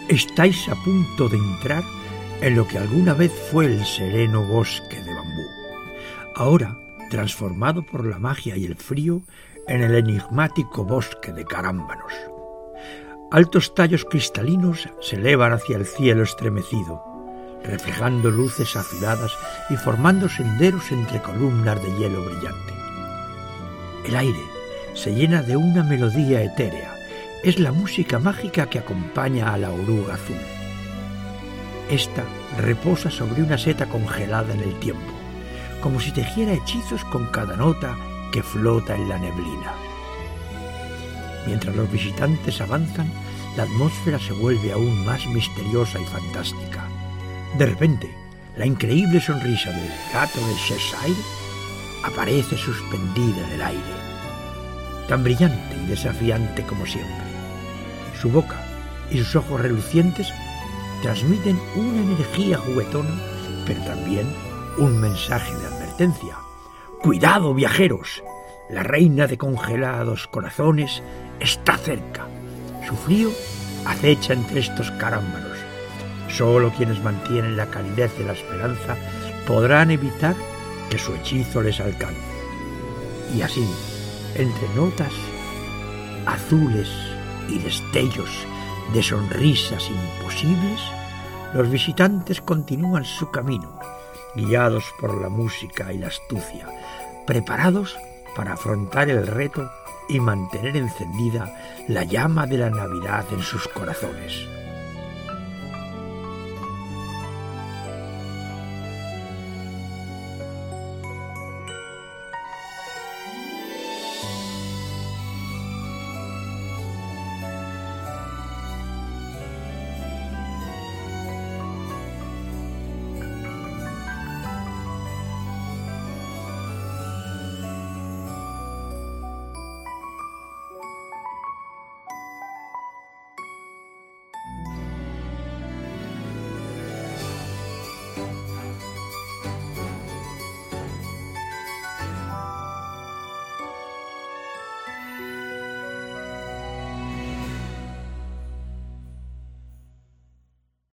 Estáis a punto de entrar en lo que alguna vez fue el sereno bosque de bambú, ahora transformado por la magia y el frío en el enigmático bosque de carámbanos. Altos tallos cristalinos se elevan hacia el cielo estremecido, reflejando luces azuladas y formando senderos entre columnas de hielo brillante. El aire se llena de una melodía etérea. Es la música mágica que acompaña a la oruga azul. Esta reposa sobre una seta congelada en el tiempo, como si tejiera hechizos con cada nota que flota en la neblina. Mientras los visitantes avanzan, la atmósfera se vuelve aún más misteriosa y fantástica. De repente, la increíble sonrisa del gato de Cheshire aparece suspendida en el aire, tan brillante y desafiante como siempre. Su boca y sus ojos relucientes transmiten una energía juguetona, pero también un mensaje de advertencia. ¡Cuidado, viajeros! La reina de congelados corazones está cerca. Su frío acecha entre estos carámbanos. Solo quienes mantienen la calidez de la esperanza podrán evitar que su hechizo les alcance. Y así, entre notas azules y destellos de sonrisas imposibles, los visitantes continúan su camino, guiados por la música y la astucia, preparados para afrontar el reto y mantener encendida la llama de la Navidad en sus corazones.